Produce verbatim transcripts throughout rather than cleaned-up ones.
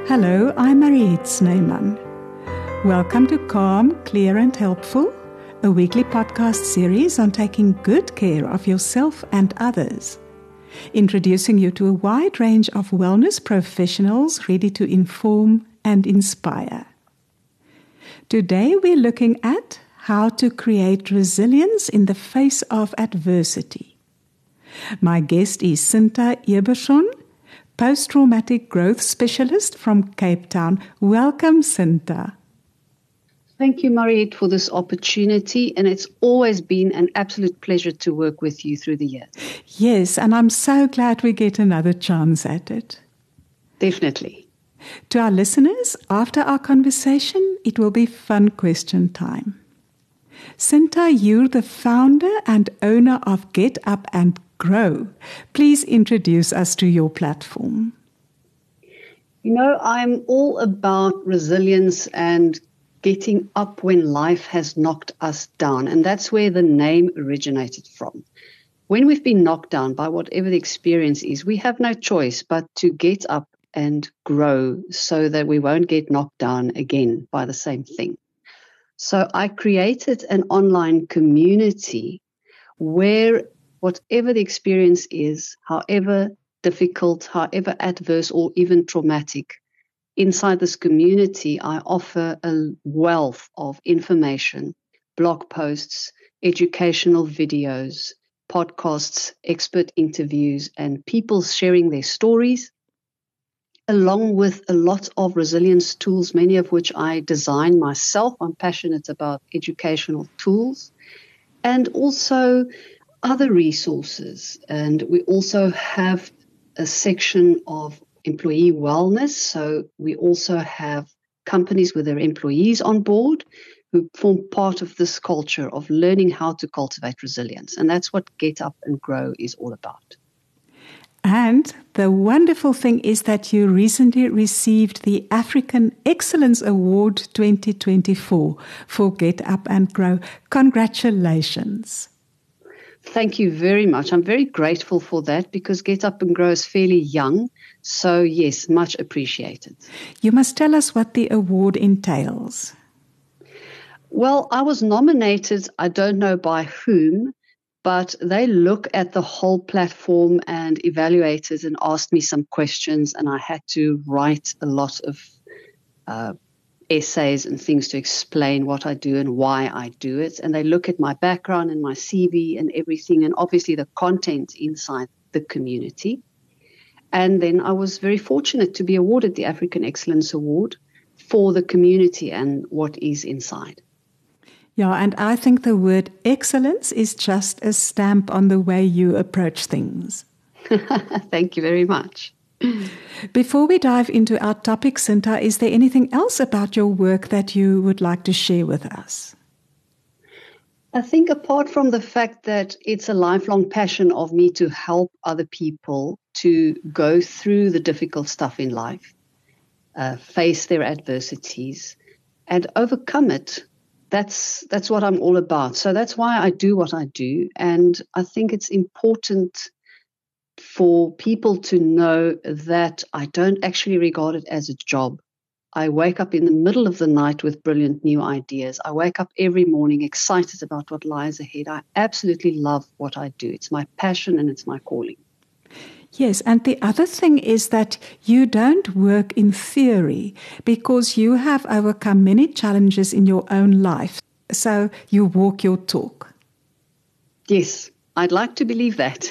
Hello, I'm Mariette Snyman. Welcome to Calm, Clear and Helpful, a weekly podcast series on taking good care of yourself and others, introducing you to a wide range of wellness professionals ready to inform and inspire. Today we're looking at how to create resilience in the face of adversity. My guest is Cinta Eberson, post-traumatic growth specialist from Cape Town. Welcome, Cinta. Thank you, Mariette, for this opportunity, and it's always been an absolute pleasure to work with you through the years. Yes, and I'm so glad we get another chance at it. Definitely. To our listeners, after our conversation, it will be fun question time. Cinta, you're the founder and owner of Get Up and Grow. Please introduce us to your platform. You know, I'm all about resilience and getting up when life has knocked us down. And that's where the name originated from. When we've been knocked down by whatever the experience is, we have no choice but to get up and grow so that we won't get knocked down again by the same thing. So I created an online community where whatever the experience is, however difficult, however adverse or even traumatic, inside this community, I offer a wealth of information, blog posts, educational videos, podcasts, expert interviews, and people sharing their stories, along with a lot of resilience tools, many of which I design myself. I'm passionate about educational tools, and also other resources. And we also have a section of employee wellness. So we also have companies with their employees on board who form part of this culture of learning how to cultivate resilience. And that's what Get Up and Grow is all about. And the wonderful thing is that you recently received the African Excellence Award twenty twenty-four for Get Up and Grow. Congratulations. Thank you very much. I'm very grateful for that because Get Up and Grow is fairly young. So yes, much appreciated. You must tell us what the award entails. Well, I was nominated, I don't know by whom, but they look at the whole platform and evaluate it and asked me some questions, and I had to write a lot of uh, essays and things to explain what I do and why I do it. And they look at my background and my C V and everything, and obviously the content inside the community. And then I was very fortunate to be awarded the African Excellence Award for the community and what is inside. Yeah, and I think the word excellence is just a stamp on the way you approach things. Thank you very much. Before we dive into our topic, Cinta, is there anything else about your work that you would like to share with us? I think apart from the fact that it's a lifelong passion of me to help other people to go through the difficult stuff in life, uh, face their adversities, and overcome it, that's that's what I'm all about. So that's why I do what I do. And I think it's important for people to know that I don't actually regard it as a job. I wake up in the middle of the night with brilliant new ideas. I wake up every morning excited about what lies ahead. I absolutely love what I do. It's my passion and it's my calling. Yes, and the other thing is that you don't work in theory because you have overcome many challenges in your own life. So you walk your talk. Yes, I'd like to believe that.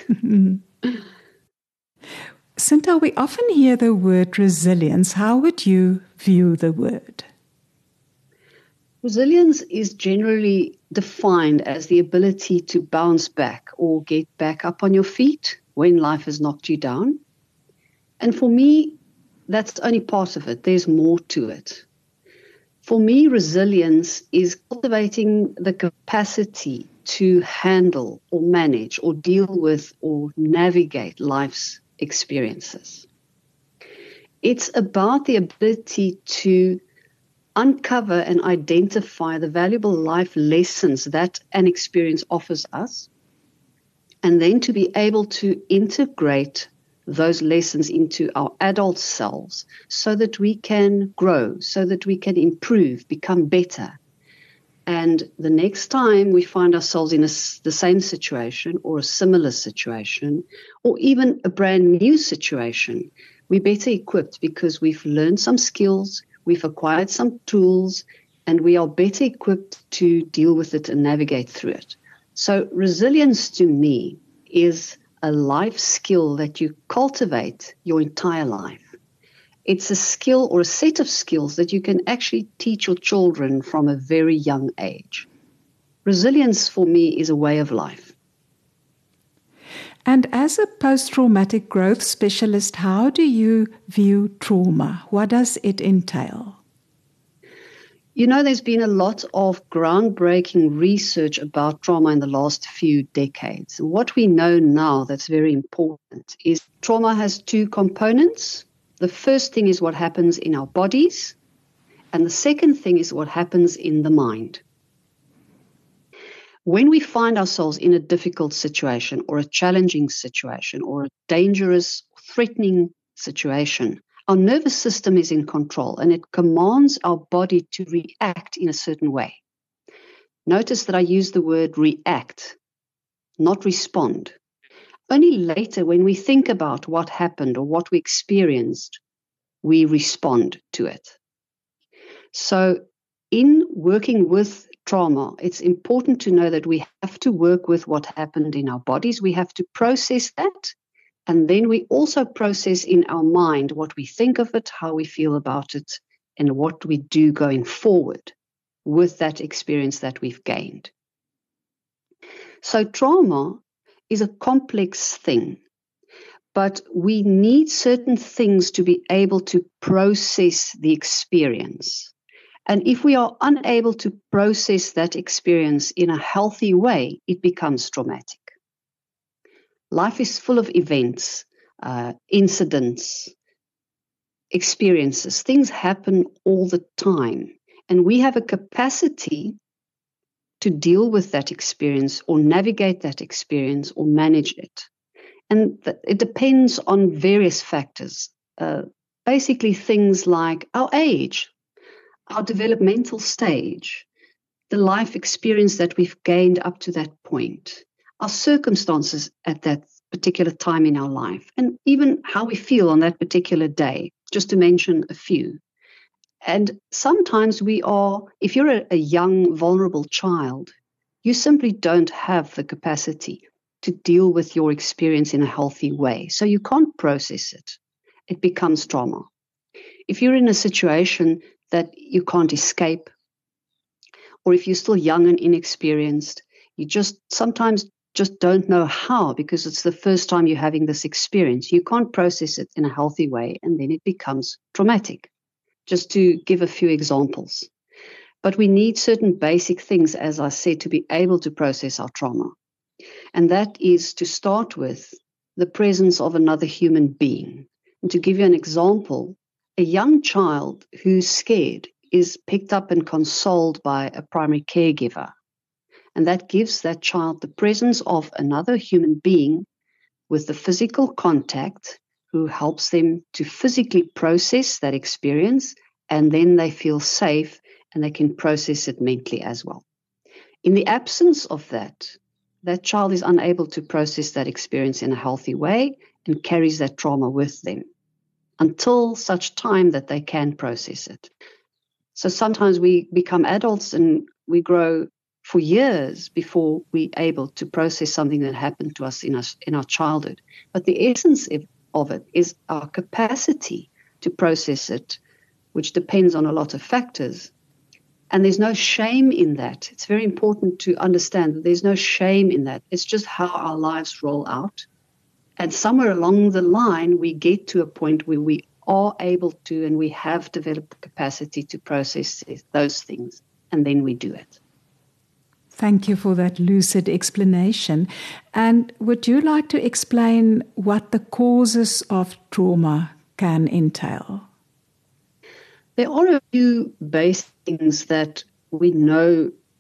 Cinta, we often hear the word resilience. How would you view the word? Resilience is generally defined as the ability to bounce back or get back up on your feet when life has knocked you down. And for me, that's only part of it. There's more to it. For me, resilience is cultivating the capacity to handle or manage or deal with or navigate life's experiences. It's about the ability to uncover and identify the valuable life lessons that an experience offers us, and then to be able to integrate those lessons into our adult selves so that we can grow, so that we can improve, become better. And the next time we find ourselves in a, the same situation or a similar situation, or even a brand new situation, we're better equipped because we've learned some skills, we've acquired some tools, and we are better equipped to deal with it and navigate through it. So resilience to me is a life skill that you cultivate your entire life. It's a skill or a set of skills that you can actually teach your children from a very young age. Resilience for me is a way of life. And as a post-traumatic growth specialist, how do you view trauma? What does it entail? You know, there's been a lot of groundbreaking research about trauma in the last few decades. What we know now that's very important is trauma has two components. The first thing is what happens in our bodies, and the second thing is what happens in the mind. When we find ourselves in a difficult situation or a challenging situation or a dangerous, threatening situation, our nervous system is in control and it commands our body to react in a certain way. Notice that I use the word react, not respond. Only later, when we think about what happened or what we experienced, we respond to it. So in working with trauma, it's important to know that we have to work with what happened in our bodies. We have to process that. And then we also process in our mind what we think of it, how we feel about it, and what we do going forward with that experience that we've gained. So trauma is a complex thing, but we need certain things to be able to process the experience. And if we are unable to process that experience in a healthy way, it becomes traumatic. Life is full of events, uh, incidents, experiences. Things happen all the time, and we have a capacity to deal with that experience or navigate that experience or manage it. And th- it depends on various factors, uh, basically things like our age, our developmental stage, the life experience that we've gained up to that point, our circumstances at that particular time in our life, and even how we feel on that particular day, just to mention a few. And sometimes we are, if you're a, a young, vulnerable child, you simply don't have the capacity to deal with your experience in a healthy way. So you can't process it. It becomes trauma. If you're in a situation that you can't escape, or if you're still young and inexperienced, you just sometimes just don't know how because it's the first time you're having this experience. You can't process it in a healthy way, and then it becomes traumatic. Just to give a few examples. But we need certain basic things, as I said, to be able to process our trauma. And that is to start with the presence of another human being. And to give you an example, a young child who's scared is picked up and consoled by a primary caregiver. And that gives that child the presence of another human being with the physical contact who helps them to physically process that experience, and then they feel safe and they can process it mentally as well. In the absence of that, that child is unable to process that experience in a healthy way and carries that trauma with them until such time that they can process it. So sometimes we become adults and we grow for years before we're able to process something that happened to us in our, in our childhood. But the essence of it is our capacity to process it, which depends on a lot of factors. And there's no shame in that. It's very important to understand that there's no shame in that. It's just how our lives roll out. And somewhere along the line, we get to a point where we are able to and we have developed the capacity to process those things. And then we do it. Thank you for that lucid explanation. And would you like to explain what the causes of trauma can entail? There are a few basic things that we know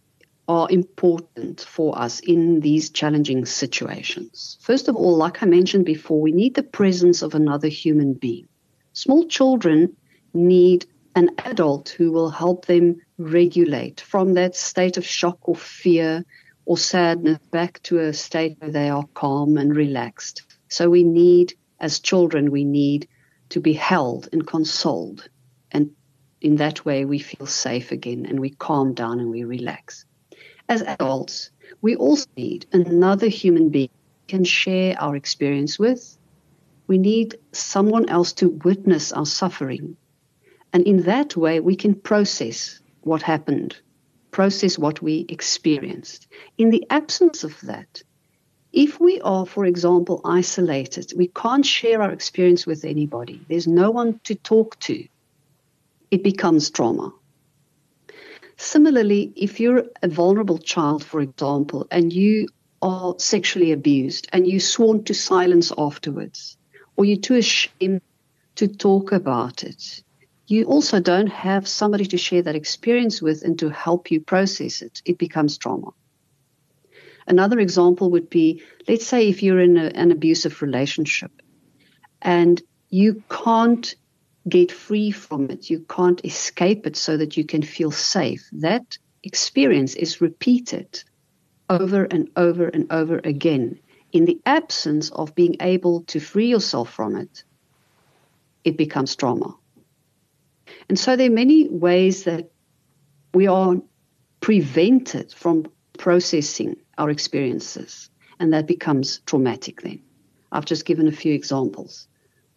are important for us in these challenging situations. First of all, like I mentioned before, we need the presence of another human being. Small children need an adult who will help them regulate from that state of shock or fear or sadness back to a state where they are calm and relaxed. So we need, as children, we need to be held and consoled. And in that way, we feel safe again and we calm down and we relax. As adults, we also need another human being we can share our experience with. We need someone else to witness our suffering. And in that way, we can process what happened, process what we experienced. In the absence of that, if we are, for example, isolated, we can't share our experience with anybody, there's no one to talk to, it becomes trauma. Similarly, if you're a vulnerable child, for example, and you are sexually abused and you're sworn to silence afterwards, or you're too ashamed to talk about it, you also don't have somebody to share that experience with and to help you process it. It becomes trauma. Another example would be, let's say if you're in a, an abusive relationship and you can't get free from it, you can't escape it so that you can feel safe. That experience is repeated over and over and over again. In the absence of being able to free yourself from it, it becomes trauma. And so there are many ways that we are prevented from processing our experiences, and that becomes traumatic then. I've just given a few examples.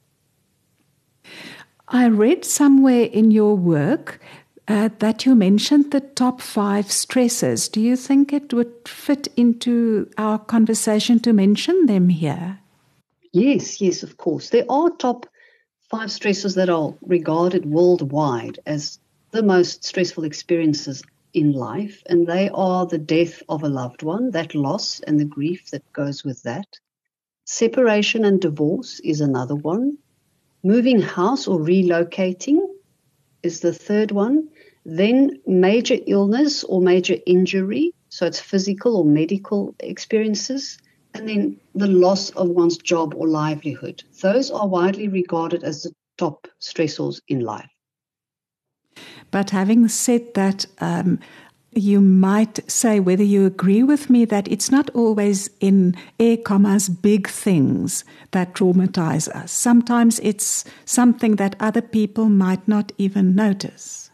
I read somewhere in your work uh, that you mentioned the top five stresses. Do you think it would fit into our conversation to mention them here? Yes, yes, of course. There are top five stresses that are regarded worldwide as the most stressful experiences in life, and they are the death of a loved one, that loss and the grief that goes with that. Separation and divorce is another one. Moving house or relocating is the third one. Then major illness or major injury, so it's physical or medical experiences. And then the loss of one's job or livelihood. Those are widely regarded as the top stressors in life. But having said that, um, you might say whether you agree with me that it's not always in air commas big things that traumatize us. Sometimes it's something that other people might not even notice.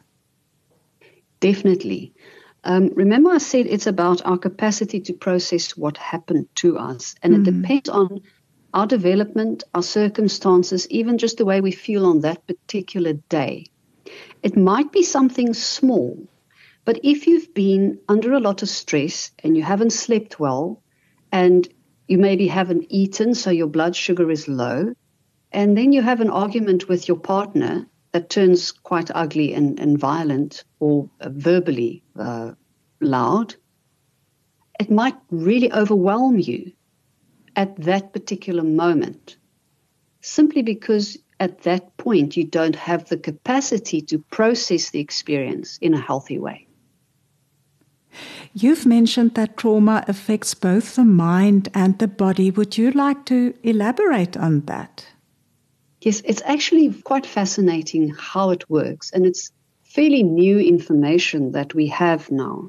Definitely. Um, remember I said it's about our capacity to process what happened to us. And mm. it depends on our development, our circumstances, even just the way we feel on that particular day. It might be something small, but if you've been under a lot of stress and you haven't slept well and you maybe haven't eaten, so your blood sugar is low, and then you have an argument with your partner that turns quite ugly and, and violent or uh, verbally uh, loud, it might really overwhelm you at that particular moment, simply because at that point you don't have the capacity to process the experience in a healthy way. You've mentioned that trauma affects both the mind and the body. Would you like to elaborate on that? Yes, it's actually quite fascinating how it works, and it's fairly new information that we have now.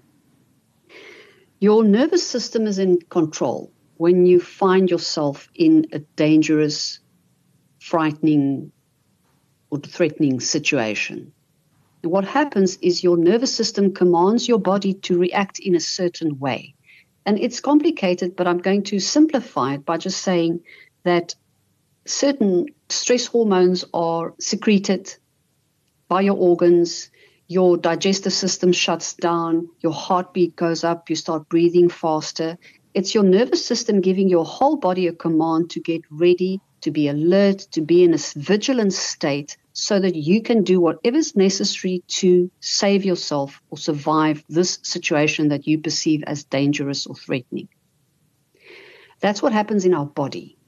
Your nervous system is in control when you find yourself in a dangerous, frightening, or threatening situation. And what happens is your nervous system commands your body to react in a certain way. And it's complicated, but I'm going to simplify it by just saying that certain stress hormones are secreted by your organs, your digestive system shuts down, your heartbeat goes up, you start breathing faster. It's your nervous system giving your whole body a command to get ready, to be alert, to be in a vigilant state so that you can do whatever is necessary to save yourself or survive this situation that you perceive as dangerous or threatening. That's what happens in our body.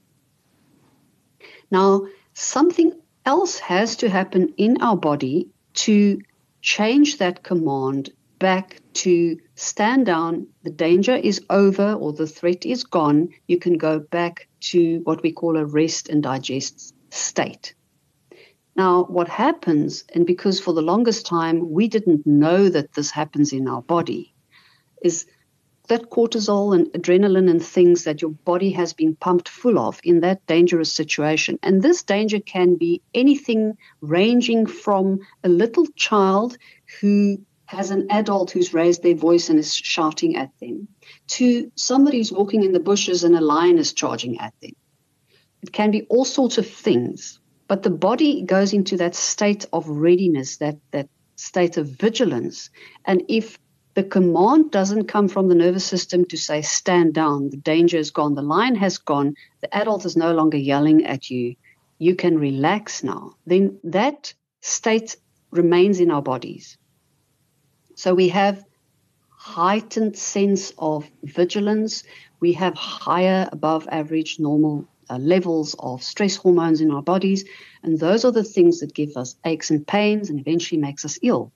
Now, something else has to happen in our body to change that command back to stand down, the danger is over or the threat is gone, you can go back to what we call a rest and digest state. Now, what happens, and because for the longest time we didn't know that this happens in our body, is that cortisol and adrenaline and things that your body has been pumped full of in that dangerous situation. And this danger can be anything ranging from a little child who has an adult who's raised their voice and is shouting at them, to somebody who's walking in the bushes and a lion is charging at them. It can be all sorts of things, but the body goes into that state of readiness, that, that state of vigilance. And if the command doesn't come from the nervous system to say, stand down, the danger is gone, the lion has gone, the adult is no longer yelling at you, you can relax now, then that state remains in our bodies. So we have heightened sense of vigilance. We have higher, above average, normal uh, levels of stress hormones in our bodies. And those are the things that give us aches and pains and eventually makes us ill.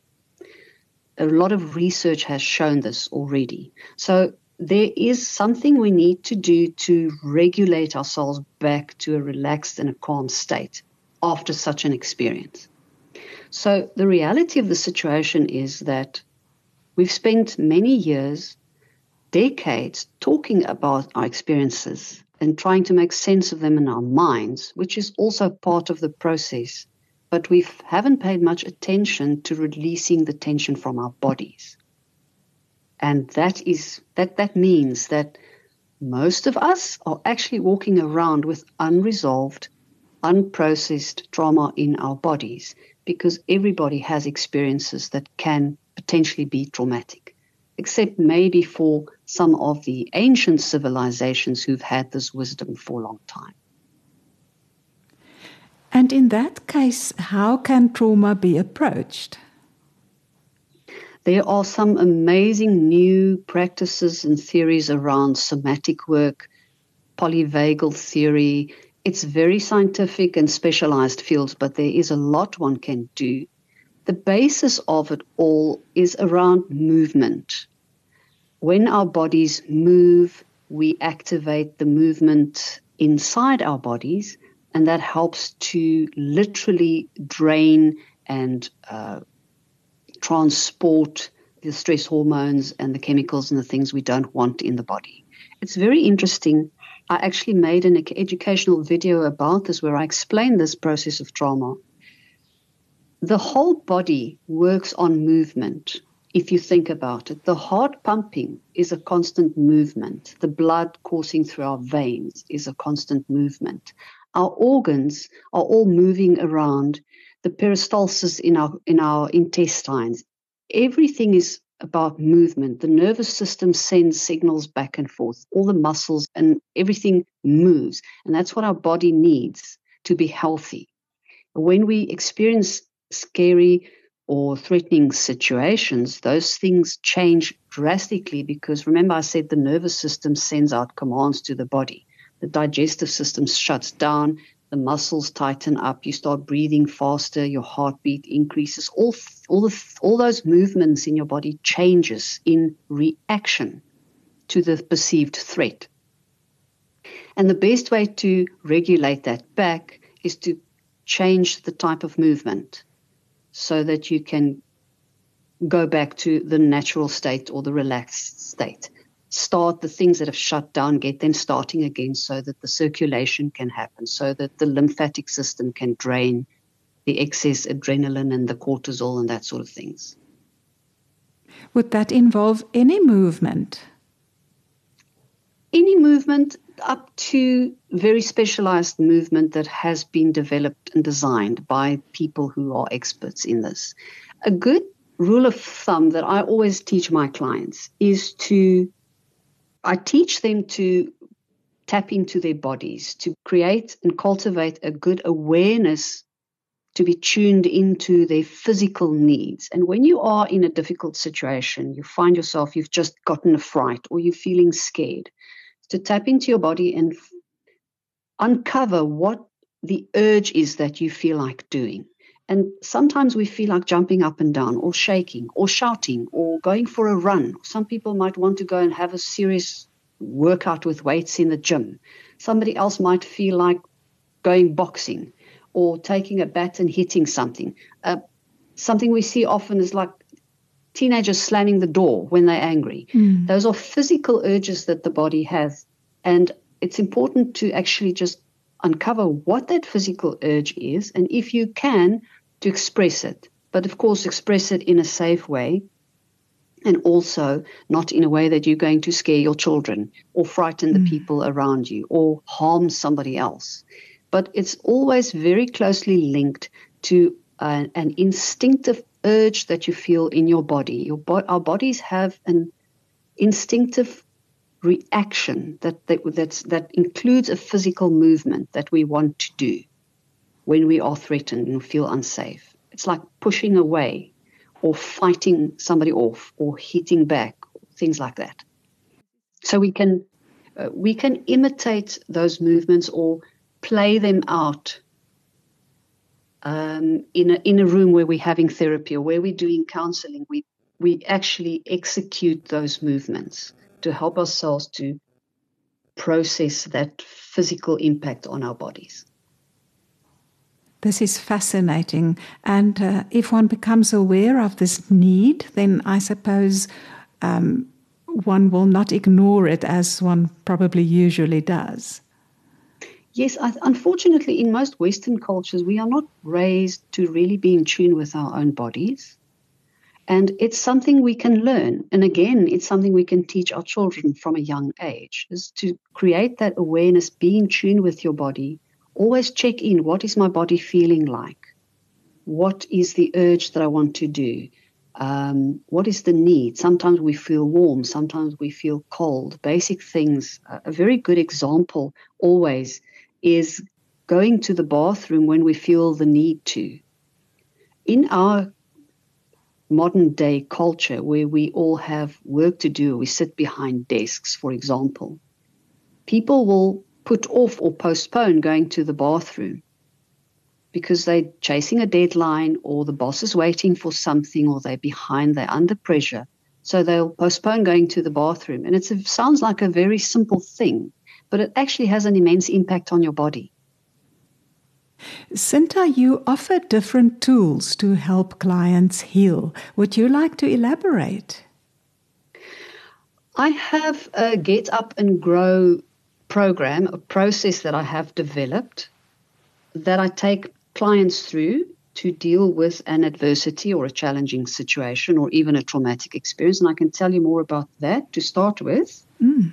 A lot of research has shown this already. So there is something we need to do to regulate ourselves back to a relaxed and a calm state after such an experience. So the reality of the situation is that we've spent many years, decades, talking about our experiences and trying to make sense of them in our minds, which is also part of the process. But we haven't paid much attention to releasing the tension from our bodies. And that is that that means that most of us are actually walking around with unresolved, unprocessed trauma in our bodies, because everybody has experiences that can potentially be traumatic, except maybe for some of the ancient civilizations who've had this wisdom for a long time. And in that case, how can trauma be approached? There are some amazing new practices and theories around somatic work, polyvagal theory. It's very scientific and specialized fields, but there is a lot one can do. The basis of it all is around movement. When our bodies move, we activate the movement inside our bodies, and that helps to literally drain and uh, transport the stress hormones and the chemicals and the things we don't want in the body. It's very interesting. I actually made an educational video about this where I explain this process of trauma. The whole body works on movement. If you think about it, the heart pumping is a constant movement. The blood coursing through our veins is a constant movement. Our organs are all moving around, the peristalsis in our in our intestines. Everything is about movement. The nervous system sends signals back and forth. All the muscles and everything moves. And that's what our body needs to be healthy. When we experience scary or threatening situations, those things change drastically because, remember I said the nervous system sends out commands to the body. The digestive system shuts down, the muscles tighten up, you start breathing faster, your heartbeat increases. All, all, the, all those movements in your body changes in reaction to the perceived threat. And the best way to regulate that back is to change the type of movement so that you can go back to the natural state or the relaxed state. Start the things that have shut down, get them starting again so that the circulation can happen, so that the lymphatic system can drain the excess adrenaline and the cortisol and that sort of things. Would that involve any movement? Any movement up to very specialized movement that has been developed and designed by people who are experts in this. A good rule of thumb that I always teach my clients is to I teach them to tap into their bodies, to create and cultivate a good awareness, to be tuned into their physical needs. And when you are in a difficult situation, you find yourself, you've just gotten a fright or you're feeling scared, to tap into your body and f- uncover what the urge is that you feel like doing. And sometimes we feel like jumping up and down or shaking or shouting or going for a run. Some people might want to go and have a serious workout with weights in the gym. Somebody else might feel like going boxing or taking a bat and hitting something. Uh, something we see often is like teenagers slamming the door when they're angry. Mm. Those are physical urges that the body has. And it's important to actually just uncover what that physical urge is, and if you can, to express it. But of course, express it in a safe way, and also not in a way that you're going to scare your children or frighten the mm. people around you or harm somebody else. But it's always very closely linked to uh, an instinctive urge that you feel in your body. Your bo- our bodies have an instinctive reaction that that that's, that includes a physical movement that we want to do when we are threatened and feel unsafe. It's like pushing away or fighting somebody off or hitting back, things like that. So we can uh, we can imitate those movements or play them out um, in a in a room where we're having therapy or where we're doing counseling. We we actually execute those movements to help ourselves to process that physical impact on our bodies. This is fascinating. And uh, if one becomes aware of this need, then I suppose um, one will not ignore it as one probably usually does. Yes, I, unfortunately, in most Western cultures, we are not raised to really be in tune with our own bodies. And it's something we can learn. And again, it's something we can teach our children from a young age, is to create that awareness, be in tune with your body. Always check in. What is my body feeling like? What is the urge that I want to do? Um, what is the need? Sometimes we feel warm. Sometimes we feel cold. Basic things. A very good example always is going to the bathroom when we feel the need to. In our modern day culture where we all have work to do, we sit behind desks, for example, people will put off or postpone going to the bathroom because they're chasing a deadline or the boss is waiting for something or they're behind, they're under pressure. So they'll postpone going to the bathroom. And it's, it sounds like a very simple thing, but it actually has an immense impact on your body. Cinta, you offer different tools to help clients heal. Would you like to elaborate? I have a Get Up and Grow program, a process that I have developed that I take clients through to deal with an adversity or a challenging situation or even a traumatic experience. And I can tell you more about that to start with. Mm.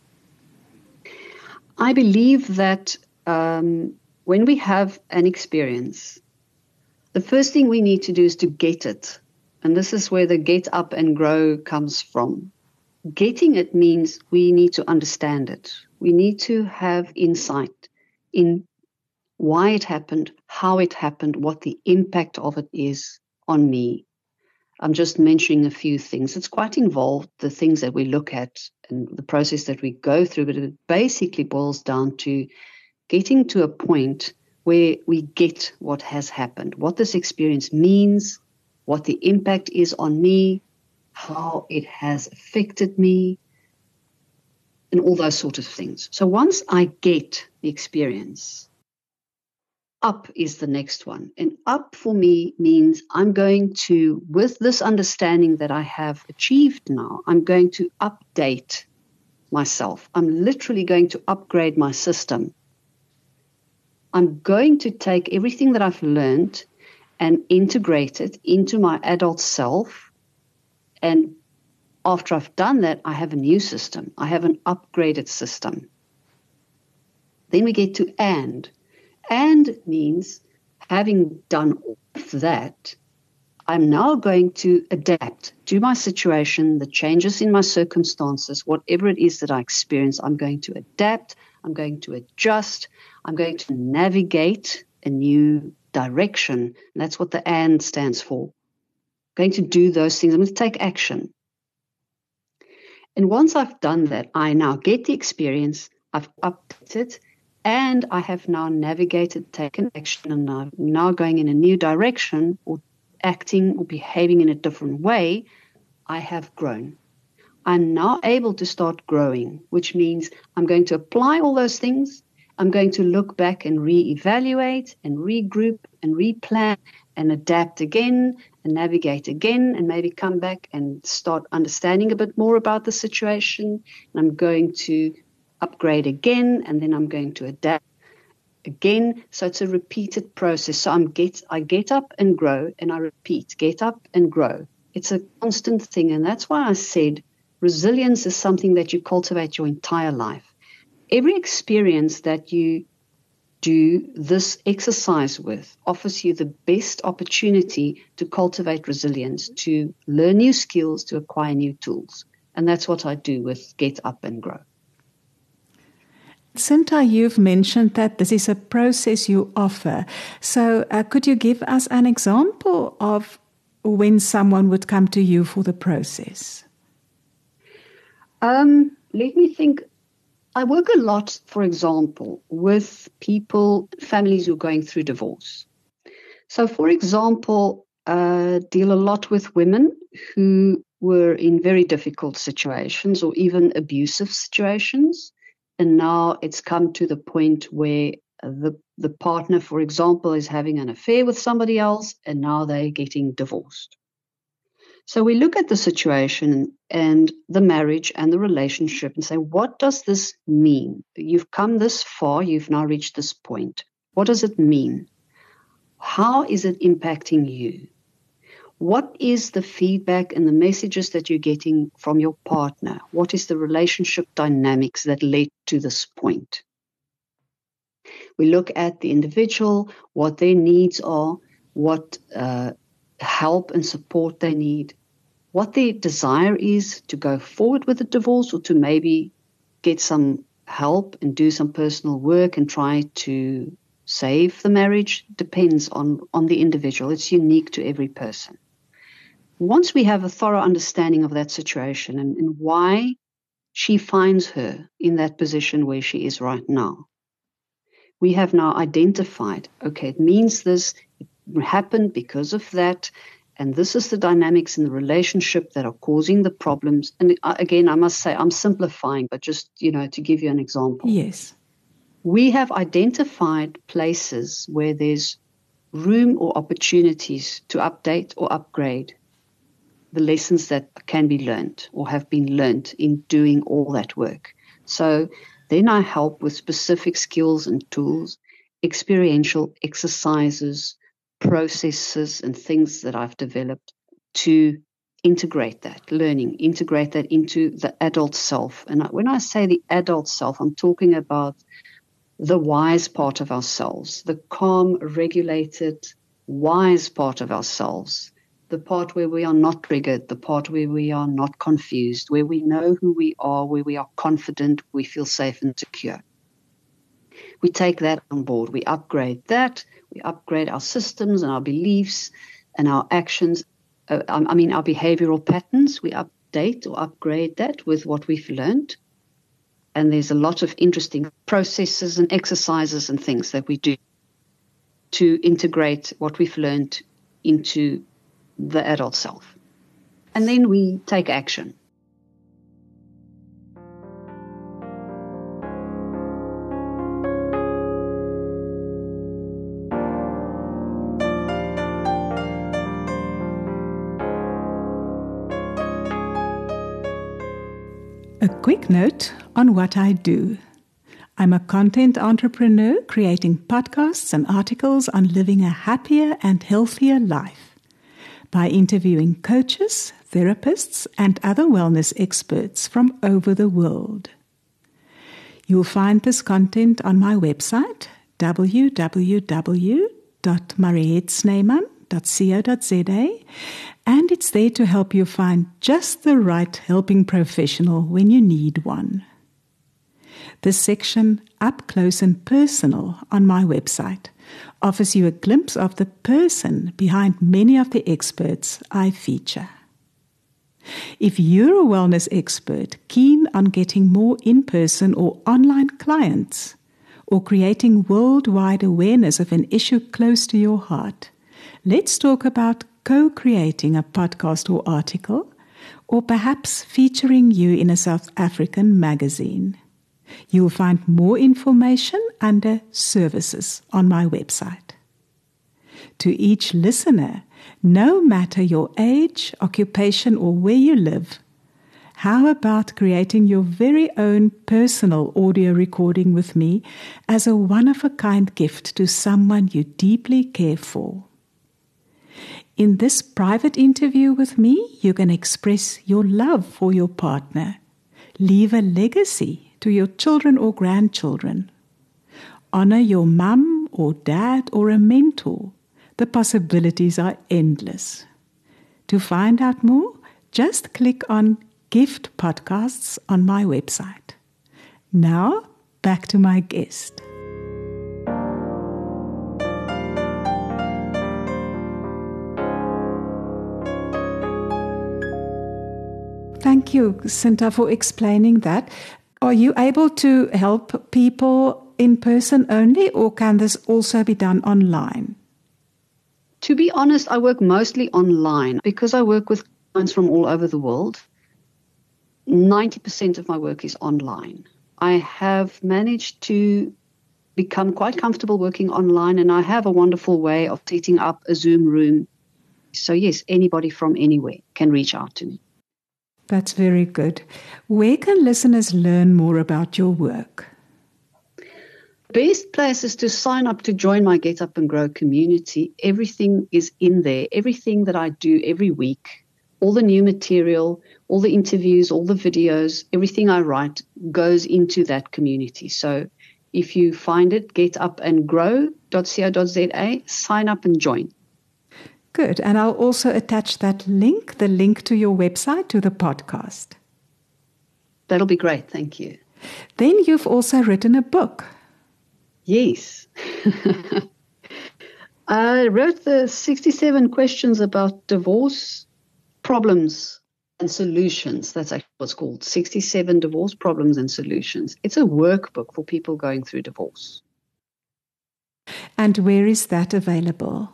I believe that um, when we have an experience, the first thing we need to do is to get it. And this is where the Get Up and Grow comes from. Getting it means we need to understand it. We need to have insight in why it happened, how it happened, what the impact of it is on me. I'm just mentioning a few things. It's quite involved, the things that we look at and the process that we go through, but it basically boils down to getting to a point where we get what has happened, what this experience means, what the impact is on me, how it has affected me, and all those sort of things. So once I get the experience, up is the next one. And up for me means I'm going to, with this understanding that I have achieved now, I'm going to update myself. I'm literally going to upgrade my system. I'm going to take everything that I've learned and integrate it into my adult self. And after I've done that, I have a new system. I have an upgraded system. Then we get to and. And means having done all of that, I'm now going to adapt to my situation, the changes in my circumstances, whatever it is that I experience, I'm going to adapt, I'm going to adjust, I'm going to navigate a new direction. And that's what the and stands for. I'm going to do those things. I'm going to take action. And once I've done that, I now get the experience, I've updated, and I have now navigated, taken action, and I'm now going in a new direction or acting or behaving in a different way, I have grown. I'm now able to start growing, which means I'm going to apply all those things. I'm going to look back and reevaluate and regroup and replan and adapt again and navigate again and maybe come back and start understanding a bit more about the situation. And I'm going to upgrade again, and then I'm going to adapt again. So it's a repeated process. So I'm get, I get up and grow, and I repeat, get up and grow. It's a constant thing. And that's why I said resilience is something that you cultivate your entire life. Every experience that you do this exercise with offers you the best opportunity to cultivate resilience, to learn new skills, to acquire new tools. And that's what I do with Get Up and Grow. Sinta, you've mentioned that this is a process you offer. So uh, could you give us an example of when someone would come to you for the process? Um, let me think. I work a lot, for example, with people, families who are going through divorce. So, for example, uh, deal a lot with women who were in very difficult situations or even abusive situations. And now it's come to the point where the, the partner, for example, is having an affair with somebody else, and now they're getting divorced. So we look at the situation and the marriage and the relationship and say, what does this mean? You've come this far. You've now reached this point. What does it mean? How is it impacting you? What is the feedback and the messages that you're getting from your partner? What is the relationship dynamics that led to this point? We look at the individual, what their needs are, what uh, help and support they need, what their desire is to go forward with the divorce or to maybe get some help and do some personal work and try to save the marriage. Depends on, on the individual. It's unique to every person. Once we have a thorough understanding of that situation and, and why she finds her in that position where she is right now, we have now identified, okay, it means this, it happened because of that, and this is the dynamics in the relationship that are causing the problems. And again, I must say, I'm simplifying, but just, you know, to give you an example. Yes. We have identified places where there's room or opportunities to update or upgrade the lessons that can be learned or have been learned in doing all that work. So then I help with specific skills and tools, experiential exercises, processes and things that I've developed to integrate that learning, integrate that into the adult self. And when I say the adult self, I'm talking about the wise part of ourselves, the calm, regulated, wise part of ourselves, the part where we are not triggered, the part where we are not confused, where we know who we are, where we are confident, we feel safe and secure. We take that on board. We upgrade that. We upgrade our systems and our beliefs and our actions. Uh, I mean, our behavioral patterns. We update or upgrade that with what we've learned. And there's a lot of interesting processes and exercises and things that we do to integrate what we've learned into the adult self. And then we take action. A quick note on what I do. I'm a content entrepreneur creating podcasts and articles on living a happier and healthier life by interviewing coaches, therapists, and other wellness experts from over the world. You'll find this content on my website, w w w dot mariette snyman dot co dot z a, and it's there to help you find just the right helping professional when you need one. This section, Up Close and Personal, on my website, offers you a glimpse of the person behind many of the experts I feature. If you're a wellness expert keen on getting more in-person or online clients, or creating worldwide awareness of an issue close to your heart, let's talk about co-creating a podcast or article, or perhaps featuring you in a South African magazine. You'll find more information under Services on my website. To each listener, no matter your age, occupation, or where you live, how about creating your very own personal audio recording with me as a one-of-a-kind gift to someone you deeply care for? In this private interview with me, you can express your love for your partner, leave a legacy to your children or grandchildren, honor your mum or dad or a mentor. The possibilities are endless. To find out more, just click on Gift Podcasts on my website. Now, back to my guest. Thank you, Cinta, for explaining that. Are you able to help people in person only, or can this also be done online? To be honest, I work mostly online because I work with clients from all over the world. ninety percent of my work is online. I have managed to become quite comfortable working online, and I have a wonderful way of setting up a Zoom room. So yes, anybody from anywhere can reach out to me. That's very good. Where can listeners learn more about your work? Best place is to sign up to join my Get Up and Grow community. Everything is in there. Everything that I do every week, all the new material, all the interviews, all the videos, everything I write goes into that community. So if you find it, get up and grow dot co dot za, sign up and join. Good. And I'll also attach that link, the link to your website, to the podcast. That'll be great. Thank you. Then you've also written a book. Yes. I wrote the sixty-seven questions about divorce problems and solutions. That's actually what's called, sixty-seven divorce problems and solutions. It's a workbook for people going through divorce. And where is that available?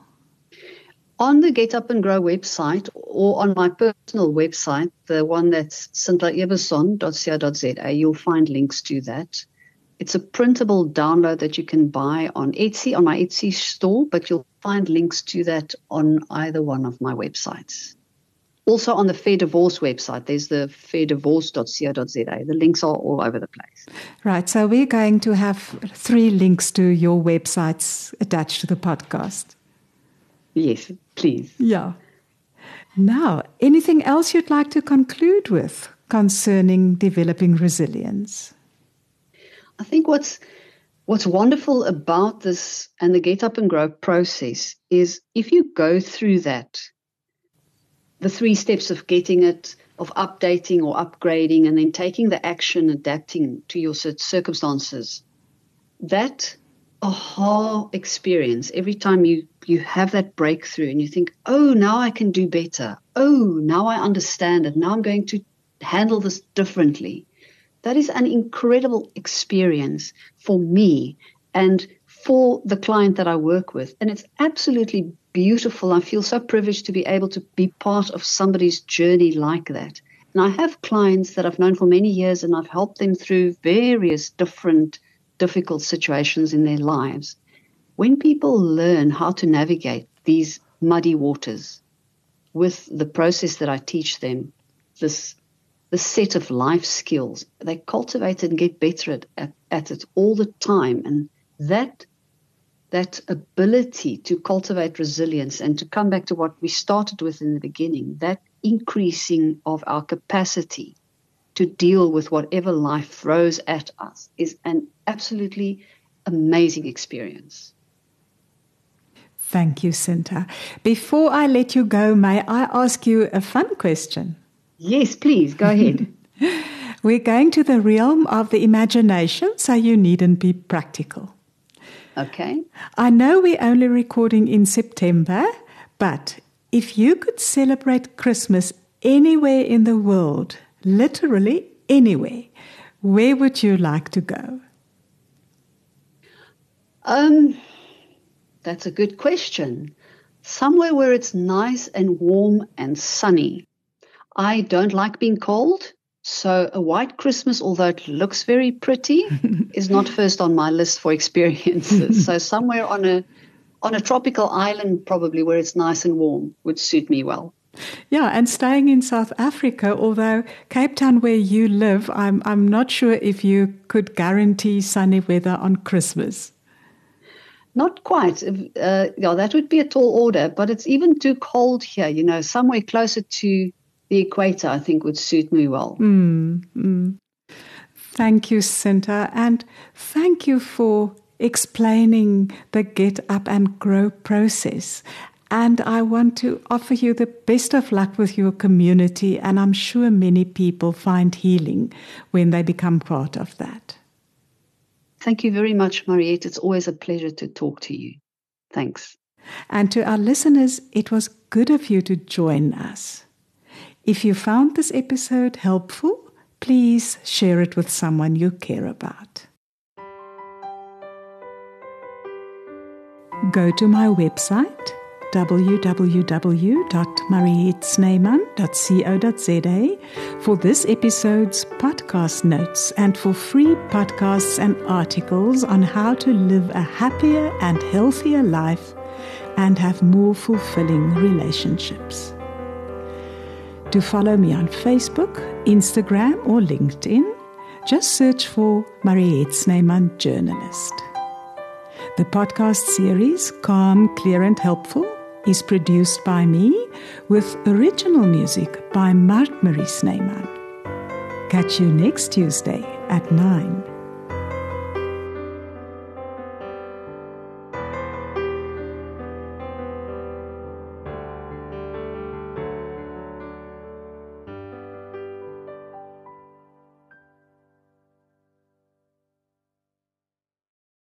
On the Get Up and Grow website, or on my personal website, the one that's cinta everson dot co dot za, you'll find links to that. It's a printable download that you can buy on Etsy, on my Etsy store, but you'll find links to that on either one of my websites. Also on the Fair Divorce website, there's the fair divorce dot co dot za. The links are all over the place. Right, so we're going to have three links to your websites attached to the podcast. Yes, please. Yeah. Now, anything else you'd like to conclude with concerning developing resilience? I think what's what's wonderful about this and the Get Up and Grow process is if you go through that, the three steps of getting it, of updating or upgrading, and then taking the action, adapting to your circumstances, that aha experience, every time you, you have that breakthrough and you think, oh, now I can do better. Oh, now I understand it. Now I'm going to handle this differently. That is an incredible experience for me and for the client that I work with. And it's absolutely beautiful. I feel so privileged to be able to be part of somebody's journey like that. And I have clients that I've known for many years, and I've helped them through various different difficult situations in their lives. When people learn how to navigate these muddy waters with the process that I teach them, this the set of life skills, they cultivate it and get better at, at, at it all the time. And that that ability to cultivate resilience and to come back to what we started with in the beginning, that increasing of our capacity to deal with whatever life throws at us is an absolutely amazing experience. Thank you, Cinta. Before I let you go, may I ask you a fun question? Yes, please, go ahead. We're going to the realm of the imagination, so you needn't be practical. Okay. I know we're only recording in September, but if you could celebrate Christmas anywhere in the world, literally anywhere, where would you like to go? Um, that's a good question. Somewhere where it's nice and warm and sunny. I don't like being cold, so a white Christmas, although it looks very pretty, is not first on my list for experiences. So somewhere on a on a tropical island, probably where it's nice and warm, would suit me well. Yeah, and staying in South Africa, although Cape Town, where you live, I'm I'm not sure if you could guarantee sunny weather on Christmas. Not quite. Uh, yeah, that would be a tall order, but it's even too cold here. You know, somewhere closer to the equator, I think, would suit me well. Mm, mm. Thank you, Cinta, and thank you for explaining the Get Up and Grow process. And I want to offer you the best of luck with your community, and I'm sure many people find healing when they become part of that. Thank you very much, Mariette. It's always a pleasure to talk to you. Thanks. And to our listeners, it was good of you to join us. If you found this episode helpful, please share it with someone you care about. Go to my website, w w w dot mariette snyman dot co dot z a, for this episode's podcast notes and for free podcasts and articles on how to live a happier and healthier life and have more fulfilling relationships. To follow me on Facebook, Instagram, or LinkedIn, just search for Mariette Snyman Journalist. The podcast series, Calm, Clear and Helpful, is produced by me with original music by Mart Marie Snyman. Catch you next Tuesday at nine.